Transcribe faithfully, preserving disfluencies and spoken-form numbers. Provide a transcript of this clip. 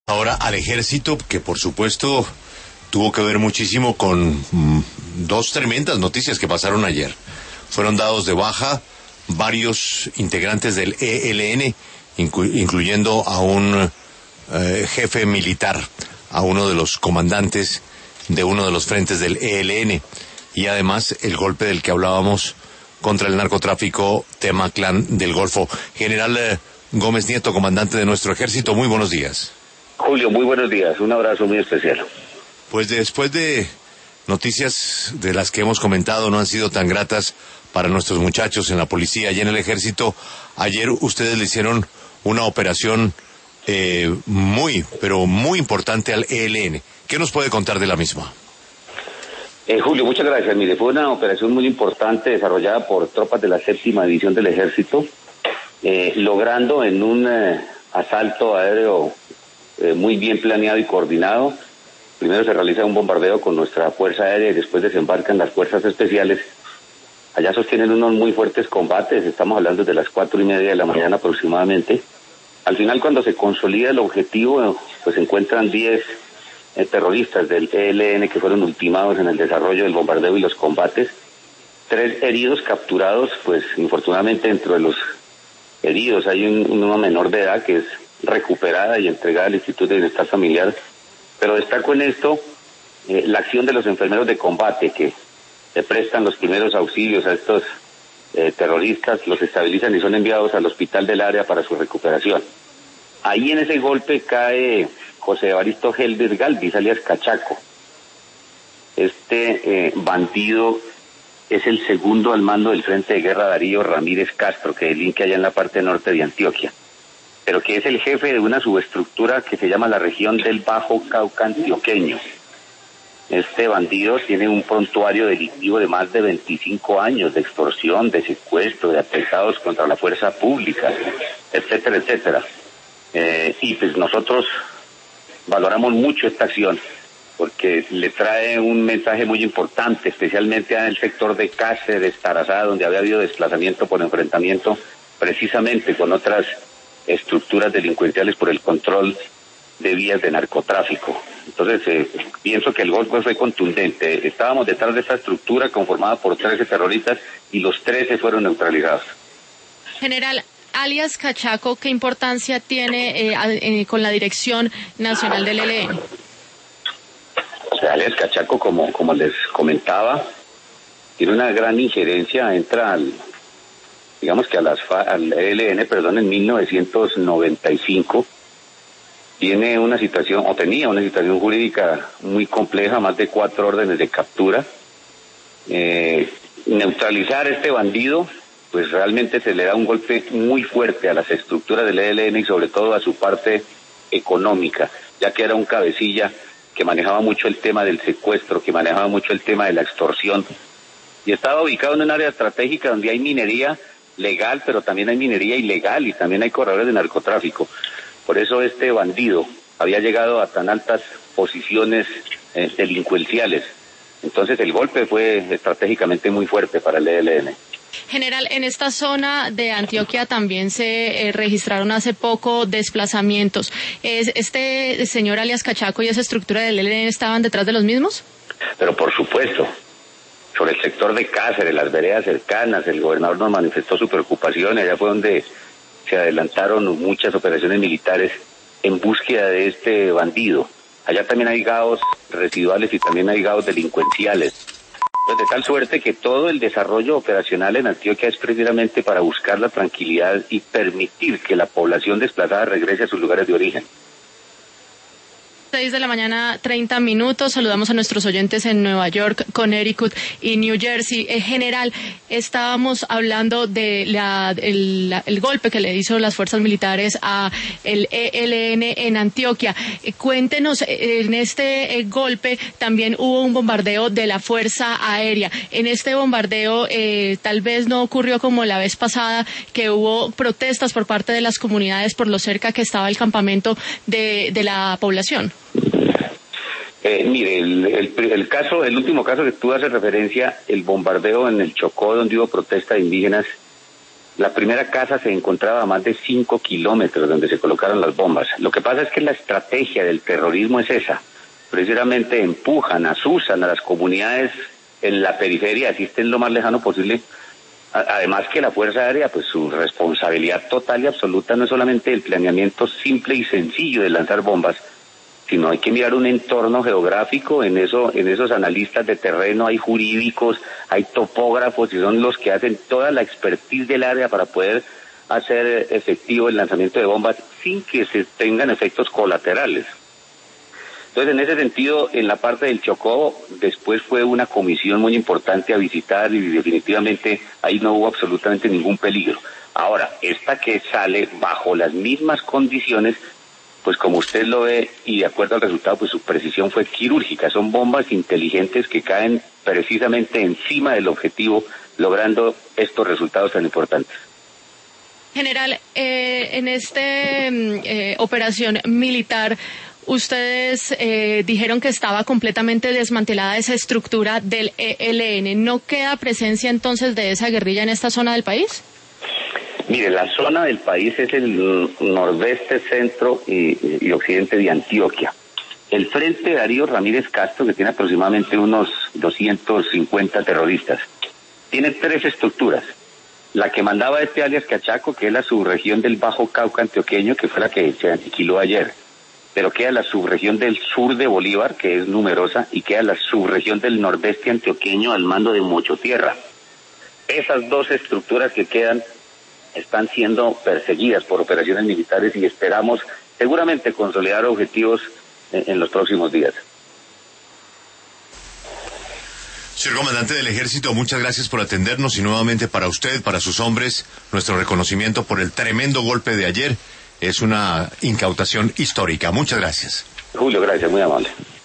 Ahora al ejército, que por supuesto tuvo que ver muchísimo con mm, dos tremendas noticias que pasaron ayer. Fueron dados de baja varios integrantes del E L N, inclu- incluyendo a un eh, jefe militar, a uno de los comandantes de uno de los frentes del E L N, y además el golpe del que hablábamos contra el narcotráfico, tema Clan del Golfo. General eh, Gómez Nieto, comandante de nuestro ejército, muy buenos días. Julio, muy buenos días, un abrazo muy especial. Pues después de noticias de las que hemos comentado no han sido tan gratas para nuestros muchachos en la policía y en el ejército, ayer ustedes le hicieron una operación eh, muy, pero muy importante al E L N. ¿Qué nos puede contar de la misma? Eh, Julio, muchas gracias. Mire, fue una operación muy importante desarrollada por tropas de la séptima división del ejército, eh, logrando en un eh, asalto aéreo eh, muy bien planeado y coordinado. Primero se realiza un bombardeo con nuestra fuerza aérea y después desembarcan las fuerzas especiales. Allá sostienen unos muy fuertes combates, estamos hablando de las cuatro y media de la mañana aproximadamente. Al final, cuando se consolida el objetivo, pues se encuentran diez eh, terroristas del E L N que fueron ultimados en el desarrollo del bombardeo y los combates. Tres heridos capturados, pues infortunadamente dentro de los heridos hay un, una menor de edad que es recuperada y entregada al Instituto de Bienestar Familiar. Pero destaco en esto eh, la acción de los enfermeros de combate que le prestan los primeros auxilios a estos eh, terroristas, los estabilizan y son enviados al hospital del área para su recuperación. Ahí en ese golpe cae José Evaristo Helder Galvis, alias Cachaco. Este eh, bandido es el segundo al mando del Frente de Guerra Darío Ramírez Castro, que delinque allá en la parte norte de Antioquia, pero que es el jefe de una subestructura que se llama la región del Bajo Cauca Antioqueño. Este bandido tiene un prontuario delictivo de más de veinticinco años de extorsión, de secuestro, de atentados contra la fuerza pública, etcétera, etcétera. Eh, y pues nosotros valoramos mucho esta acción porque le trae un mensaje muy importante, especialmente en el sector de Cáceres, Tarazá, donde había habido desplazamiento por enfrentamiento precisamente con otras estructuras delincuenciales por el control de vías de narcotráfico. Entonces, eh, pienso que el golpe fue contundente. Estábamos detrás de esta estructura conformada por trece terroristas y los trece fueron neutralizados. General, alias Cachaco, ¿qué importancia tiene eh, eh, con la Dirección Nacional del E L N? O sea, alias Cachaco, como, como les comentaba, tiene una gran injerencia, entra al, digamos que a las al E L N, perdón, en mil novecientos noventa y cinco, tiene una situación, o tenía una situación jurídica muy compleja, más de cuatro órdenes de captura. Eh, neutralizar a este bandido, pues realmente se le da un golpe muy fuerte a las estructuras del E L N y sobre todo a su parte económica, ya que era un cabecilla que manejaba mucho el tema del secuestro, que manejaba mucho el tema de la extorsión, y estaba ubicado en un área estratégica donde hay minería legal, pero también hay minería ilegal y también hay corredores de narcotráfico. Por eso este bandido había llegado a tan altas posiciones eh, delincuenciales. Entonces el golpe fue estratégicamente muy fuerte para el E L N. General, en esta zona de Antioquia también se eh, registraron hace poco desplazamientos. ¿Es, ¿Este señor alias Cachaco y esa estructura del E L N estaban detrás de los mismos? Pero por supuesto. Sobre el sector de Cáceres, las veredas cercanas, el gobernador nos manifestó su preocupación, allá fue donde se adelantaron muchas operaciones militares en búsqueda de este bandido. Allá también hay gaos residuales y también hay gaos delincuenciales. Pues de tal suerte que todo el desarrollo operacional en Antioquia es precisamente para buscar la tranquilidad y permitir que la población desplazada regrese a sus lugares de origen. seis de la mañana, treinta minutos. Saludamos a nuestros oyentes en Nueva York, Connecticut y New Jersey. En general, estábamos hablando de la, el, la, el golpe que le hizo las fuerzas militares a el E L N en Antioquia. Eh, cuéntenos, eh, en este eh, golpe también hubo un bombardeo de la Fuerza Aérea. En este bombardeo eh, tal vez no ocurrió como la vez pasada, que hubo protestas por parte de las comunidades por lo cerca que estaba el campamento de, de la población. Eh, mire, el, el, el caso, el último caso que tú haces referencia, el bombardeo en el Chocó, donde hubo protesta de indígenas, La primera casa se encontraba a más de cinco kilómetros donde se colocaron las bombas. Lo que pasa es que la estrategia del terrorismo es esa. Precisamente empujan, asusan a las comunidades en la periferia, así estén lo más lejano posible. Además que la Fuerza Aérea, pues su responsabilidad total y absoluta no es solamente el planeamiento simple y sencillo de lanzar bombas, sino hay que mirar un entorno geográfico. En eso, en esos analistas de terreno hay jurídicos, hay topógrafos y son los que hacen toda la expertise del área para poder hacer efectivo el lanzamiento de bombas sin que se tengan efectos colaterales. Entonces, en ese sentido, en la parte del Chocó, después fue una comisión muy importante a visitar y definitivamente ahí no hubo absolutamente ningún peligro. Ahora, esta que sale bajo las mismas condiciones, pues como usted lo ve y de acuerdo al resultado, pues su precisión fue quirúrgica. Son bombas inteligentes que caen precisamente encima del objetivo, logrando estos resultados tan importantes. General, eh, en esta eh, operación militar, ustedes eh, dijeron que estaba completamente desmantelada esa estructura del E L N. ¿No queda presencia entonces de esa guerrilla en esta zona del país? Mire, la zona del país es el nordeste, centro y, y occidente de Antioquia. El Frente Darío Ramírez Castro, que tiene aproximadamente unos doscientos cincuenta terroristas, tiene tres estructuras. La que mandaba este alias Cachaco, que es la subregión del Bajo Cauca antioqueño, que fue la que se aniquiló ayer. Pero queda la subregión del sur de Bolívar, que es numerosa, y queda la subregión del nordeste antioqueño al mando de Mochotierra. Esas dos estructuras que quedan están siendo perseguidas por operaciones militares y esperamos seguramente consolidar objetivos en, en los próximos días. Señor comandante del Ejército, muchas gracias por atendernos y nuevamente para usted, para sus hombres, nuestro reconocimiento por el tremendo golpe de ayer. Es una incautación histórica. Muchas gracias. Julio, gracias, muy amable.